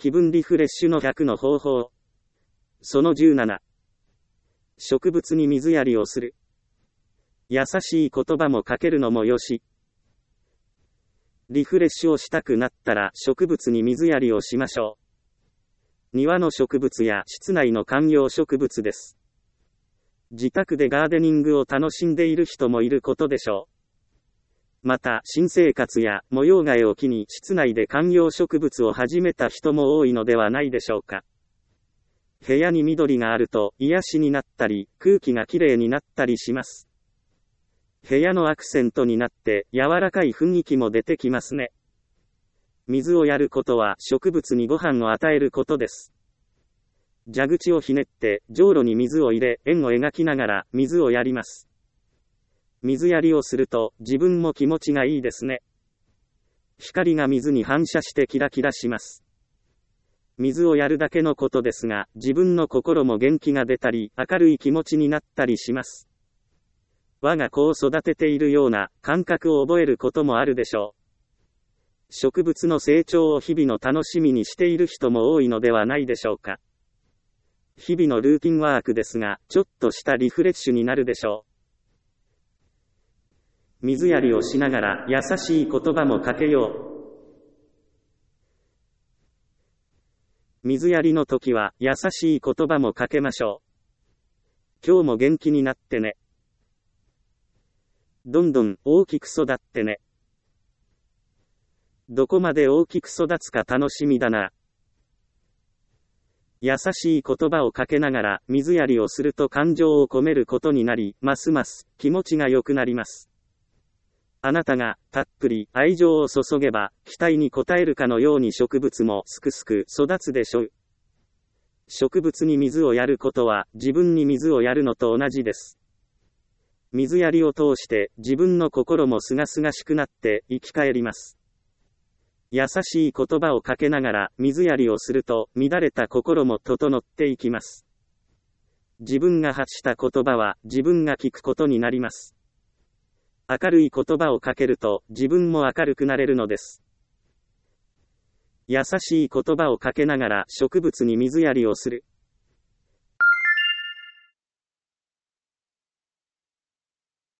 気分リフレッシュの100の方法。その17。植物に水やりをする。優しい言葉もかけるのもよし。リフレッシュをしたくなったら植物に水やりをしましょう。庭の植物や室内の観葉植物です。自宅でガーデニングを楽しんでいる人もいることでしょう。また、新生活や模様替えを機に室内で観葉植物を始めた人も多いのではないでしょうか。部屋に緑があると癒しになったり、空気がきれいになったりします。部屋のアクセントになって柔らかい雰囲気も出てきますね。水をやることは植物にご飯を与えることです。蛇口をひねってじょうろに水を入れ円を描きながら水をやります。水やりをすると自分も気持ちがいいですね。光が水に反射してキラキラします。水をやるだけのことですが、自分の心も元気が出たり明るい気持ちになったりします。我が子を育てているような感覚を覚えることもあるでしょう。植物の成長を日々の楽しみにしている人も多いのではないでしょうか。日々のルーティンワークですが、ちょっとしたリフレッシュになるでしょう。水やりをしながら優しい言葉もかけよう。水やりの時は優しい言葉もかけましょう。今日も元気になってね。どんどん大きく育ってね。どこまで大きく育つか楽しみだな。優しい言葉をかけながら水やりをすると感情を込めることになり、ますます気持ちが良くなります。あなたがたっぷり愛情を注げば、期待に応えるかのように植物もすくすく育つでしょう。植物に水をやることは自分に水をやるのと同じです。水やりを通して自分の心もすがすがしくなって生き返ります。優しい言葉をかけながら水やりをすると乱れた心も整っていきます。自分が発した言葉は自分が聞くことになります。明るい言葉をかけると自分も明るくなれるのです。優しい言葉をかけながら植物に水やりをする。